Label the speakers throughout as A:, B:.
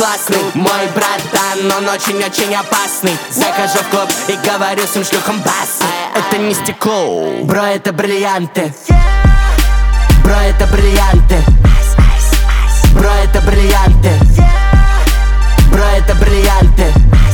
A: классный. Мой братан, он очень-очень опасный. Захожу в клуб и говорю всем шлюхам басы. Это не стекло, бро, это бриллианты. Бро, это бриллианты. Бро, это бриллианты. Бро, это бриллианты.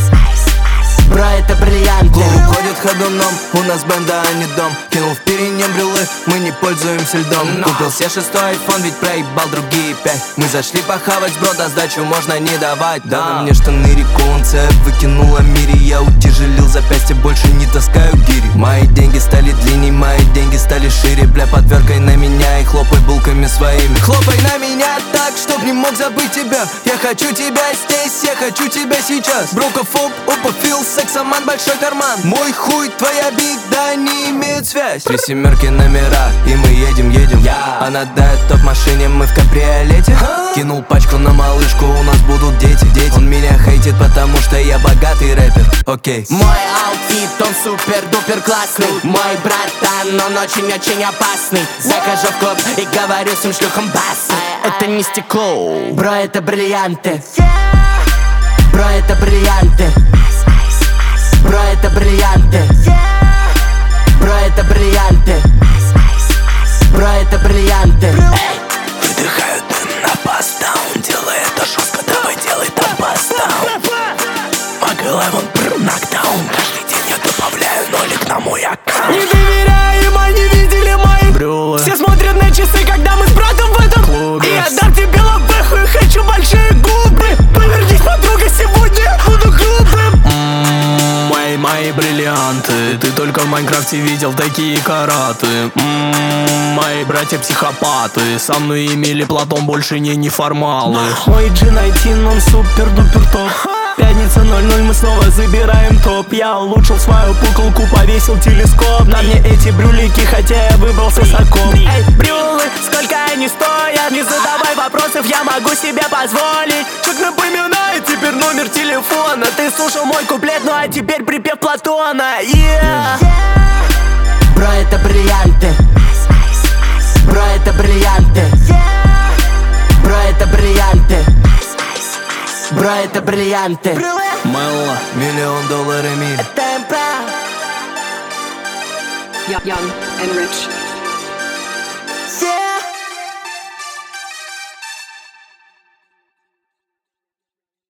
A: Бро, это бриллианты.
B: Клуб ходит ходуном, у нас бенда, а не дом. Кинул в перине брелы, мы не пользуемся льдом. Купил себе 6-й айфон, ведь проебал другие 5. Мы зашли похавать, бро, да сдачу можно не давать. Дала мне штаны реконция, выкинула мире. Я утяжелил запястье, больше не таскаю гири. Мои деньги стали длинней, мои деньги стали шире. Бля, подверкай на меня и хлопай булками своими. Хлопай на меня так, чтоб не мог забыть тебя. Я хочу тебя здесь, я хочу тебя сейчас. Брокофоб, опофил, сексоман, большой карман. Мой хуй, твоя беда не имеет связь. 3 семерки номера, и мы едем. Она дает топ машине, мы в кабриолете. Кинул пачку на малышку, у нас будут дети. Он меня хейтит, потому что я богатый рэпер. Окей.
A: Мой аутфит, он супер-дупер классный. Мой братан, он очень-очень опасный. Захожу в клуб и говорю всем шлюхам басы. Это не стекло, бро, это бриллианты. Бро, это бриллианты. Бро, это бриллианты. Бро, это бриллианты. Бро, это бриллианты.
B: Выдыхают дым на бас-даун. Делай это жестко, давай делай там бас-даун. Могла вон нокдаун. Каждый день я добавляю нолик на мой аккаунт.
C: Не доверяем, они видели мои брюлы. Все смотрят на часы, когда мы с братом в этом клубе. И я дам тебе лобеху и хочу большие губы. Повернись, подруга, сегодня буду глупым. Мои бриллианты. Ты только в Майнкрафте видел такие караты. Мои братья психопаты. Со мной имели Платон, больше не неформалы. Мой G19, он супер-дупер топ. Пятница 00, мы снова забираем топ. Я улучшил свою пуколку, повесил телескоп. На мне эти брюлики, хотя я выбрался с окоп. Эй, брюлы, сколько они стоят? Не задавай вопросов, я могу себе позволить. Чек напоминает теперь номер телефона. Ты слушал мой куплет, ну а теперь припев Платона.
A: Бро, это бриллианты. Бро, это бриллианты. Бро, это бриллианты. Бро, это бриллианты.
C: Мелла,
B: $1 миллион мир.
A: Темпа.
D: Young and rich.